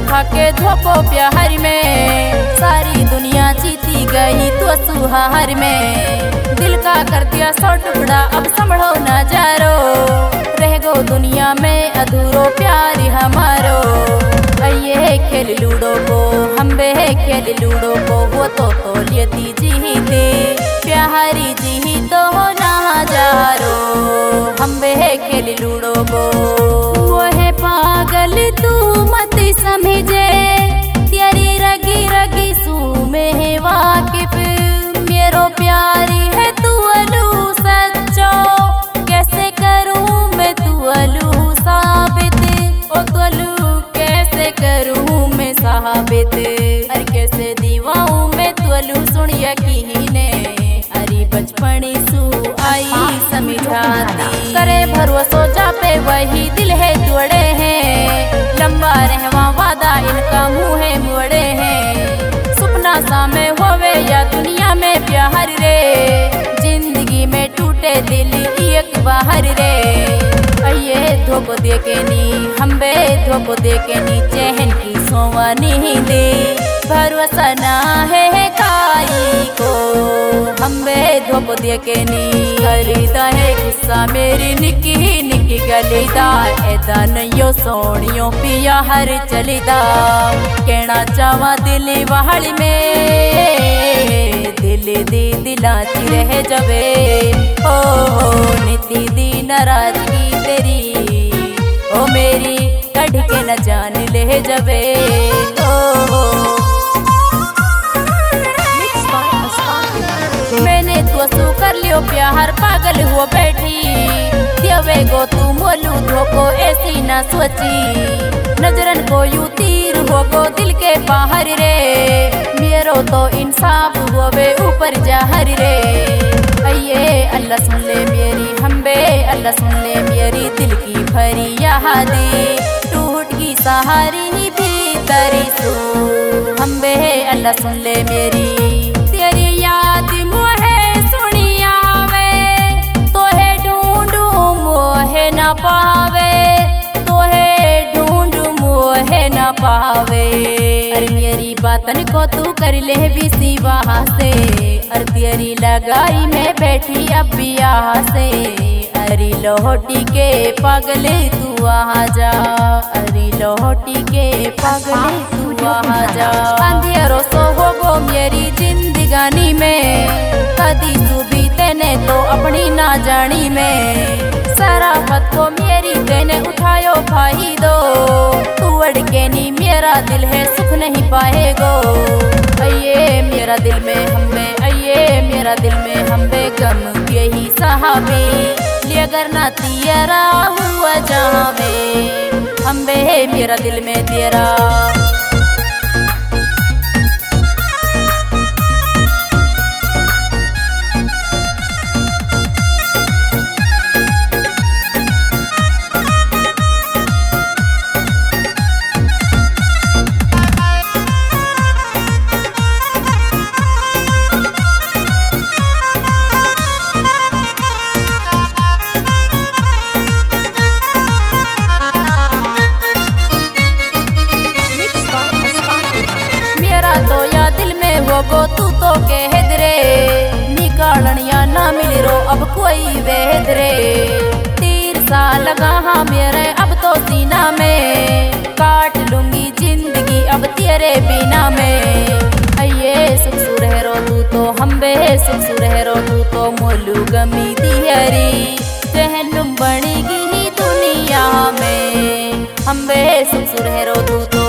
खा के धोको प्यार में, सारी दुनिया जीती गई तो सुहार में। दिल का कर दिया 100 टुकड़ा, अब संभलो नजारो, रह गो दुनिया में अधूरो प्यार हमारो। ये खेल लूडो को हम बे खेल लूडो को, वो तो लेती जीते प्यारी जी तो ना जारो। हम बे खेल लूडो को वो है पागल तू मत समझे, तेरी रगी रगी सू में वाकिफ, मेरो प्यारी है तू अलू सच्चो, कैसे करूं मैं तू अलू साबित, ओ तू अलू कैसे करूं मैं साबित, अरे कैसे दीवाऊं मैं तू अलू सुन यकीने, अरे बचपन सू आई समझाती, करे भरोसो जा पे वही दिल है जुड़े हैं, लंबा रहवा वादा इनका मुँह है मुड़े हैं, सपना सा में होवे या दुनिया में प्यार रे, जिंदगी में टूटे दिल एक बाहर रे। ये धोखो दे के नी हम बे धोखो दे के नी, चहन की सोवा नहीं दे, भरोसा ना है काई को, हम बे धोखो दे के नी, गलीदा है गुस्सा मेरी निकी निकी गलीदा, ऐदा नहीं सोनियो पिया हर चलीदा, कहना चावा दिल वहल में, दिल दी दिलाती रह जबे, ओ नीति दी नाराजगी तेरी, ओ मेरी कढ़ के न जान ले जबे, ओ मैंने तो सू कर लियो प्यार पागल हुआ बैठी, देवे गो तू मोलू धोको ऐसी ना सोची, नजरन को यू तीर हो गो दिल के बाहर रे, मेरो तो इंसाफ हुए ऊपर जहर रे। ये अल्लाह सुन ले मेरी हम बे अल्लाह सुन ले मेरी दिल की भरी यादें, टूट की सहारी भीतरी सो, हम बे अल्लाह सुन ले मेरी, तेरी याद मोहे सुनिया वे, तोहे ढूंढू मोहे न पावे, तोहे ढूंढू मोहे न पावे, अरे मेरी बातन को तू कर ले बिसी वहाँ से, अरे तेरी लगाई में बैठी अब यहाँ से, अरे लोहटी के पागले तू वहाँ जा, अरे लोहटी के पागले तू वहाँ जा, अंधेरों सो हो गो मेरी जिंदगानी में, कदी सुबी तेने तो अपनी ना जानी में, शराफत को मेरी तेने उठायो भाई दो, तू अड़ के नी मेरा दिल है सुख नहीं पाएगो, ये मेरा दिल में हम बे, ये मेरा दिल में हम बे गम यही सहाबे, ले अगर ना तेरा हुआ जहाँ में, हम बे मेरा दिल में तेरा। गो तू तो कह दरे, निकालन या ना मिल रो अब कोई वेद रे, तीर सा लगा हाँ मेरे अब तो सीना में, काट लूंगी जिंदगी अब तेरे बिना में, ये सुख सुरह रो तू तो हम बे सुख सुरह रो तू तो मोलू गमी दियरी, जहनुम बनेगी दुनिया में, हम बे सुख सुरह रो तू तो।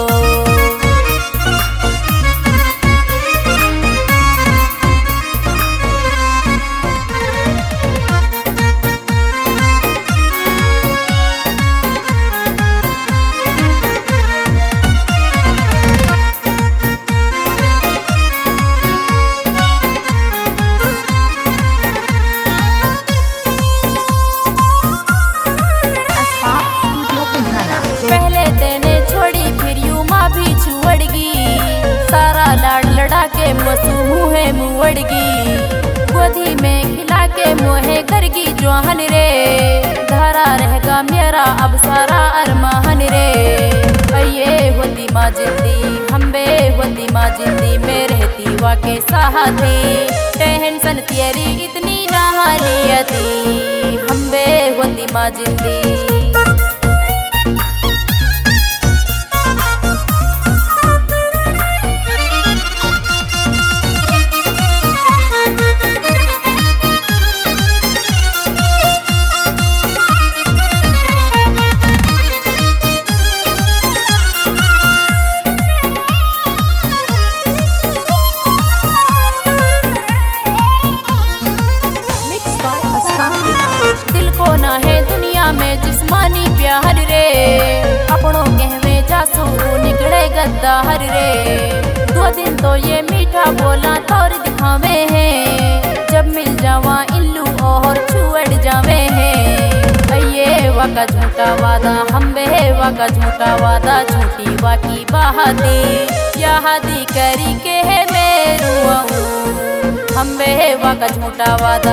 मुहे मुवड़गी गोदी में खिला के मोहे करगी जोहन रे, धारा रहेगा मेरा अब सारा अरमान रे, ये होती माँ जिंदी हम्बे होती माँ जिंदी में रहती वाके साथी टेंशन तेरी इतनी ना लियती हम्बे होती माँ जिंदी। दिल को ना है दुनिया में जिस्मानी प्यार रे अपनों कहवे जासू निकले गद्दार रे 2 दिन तो ये मीठा बोला तौर दिखावे हैं जब मिल जावा इल्लू और छुअड़ जावे हैं ये वाका झूठा वादा हम्बे वाका झूठा वादा झूठी वाकी बहादी यादी करी के है मेरू हम्बे वाका झूठा वादा।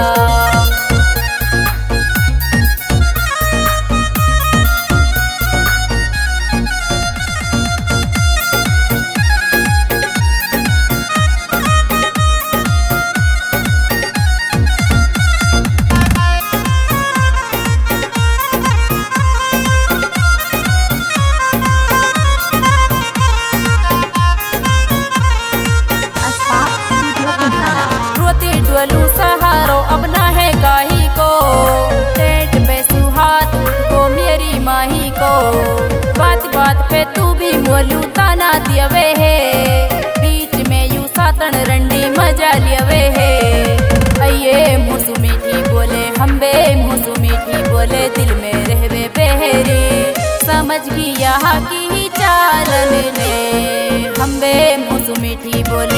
सहारो अपना है गाही को टेंट पे सुहात को मेरी माही को बात बात पे तू भी मोलू ताना दियवे है बीच में यू सातन रंडी मजा लियवे है ये मुसु मीठी बोले हम्बे मुसु मीठी बोले दिल में रहवे बेहरी समझ की यहाँ की ही चालन ने हम्बे मुसु मीठी बोले।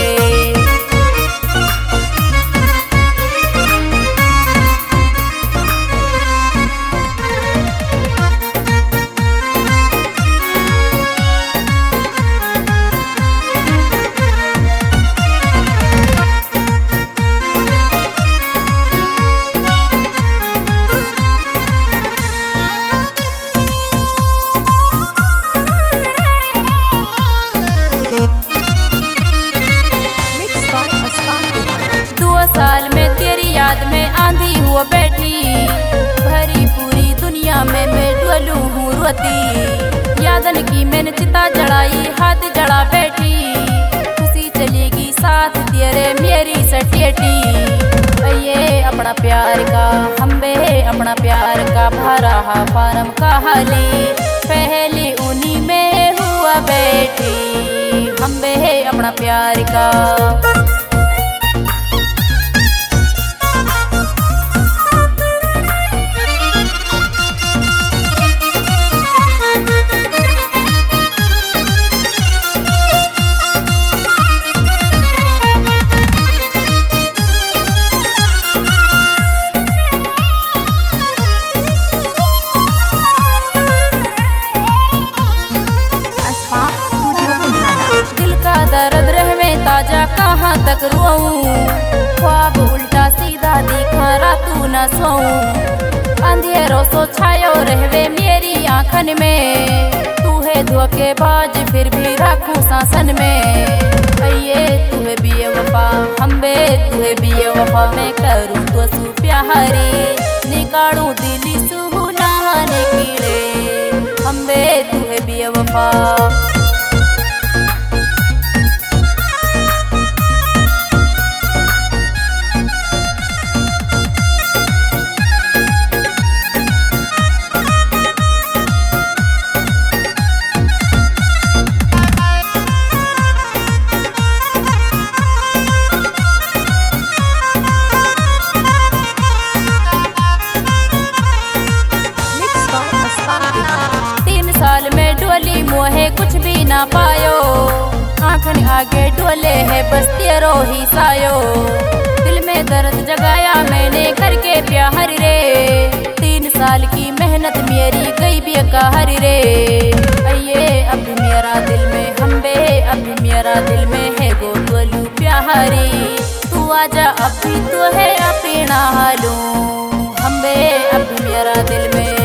साल में तेरी याद में आंधी हुआ बैठी भरी पूरी दुनिया में मैं डोलू हूँ रोती यादन की मैंने चिता जड़ाई हाथ जड़ा बैठी खुशी चलेगी साथ तेरे मेरी सटियटी ये अपना प्यार का हम्बे अपना प्यार का भरा फारम कहाली पहले उन्हीं में हुआ बैठी हम्बे अपना प्यार का। दर्द रहवे ताजा कहाँ तक रोऊं ख्वाब उल्टा सीधा दिखा रातू न सोऊं अंधेरों सो छायो रहवे मेरी आँखन में तू है धोखेबाज फिर भी रखूं सांसन में ये तू है बेवफा हम्बे तू है बेवफा मैं करूँ तो सु प्यारी निकालूं दिली सुना निकले हम्बे तू है बेवफा। मोहे कुछ भी ना पायो आँखन आगे डोले है बस तेरो ही सायो दिल में दर्द जगाया मैंने करके प्यार रे 3 साल की मेहनत मेरी गई बेकार रे ये अब मेरा दिल में हम्बे अब मेरा दिल में है गो गोलू प्यारी तू आजा अभी तो है अपना हालू हम्बे अब मेरा दिल में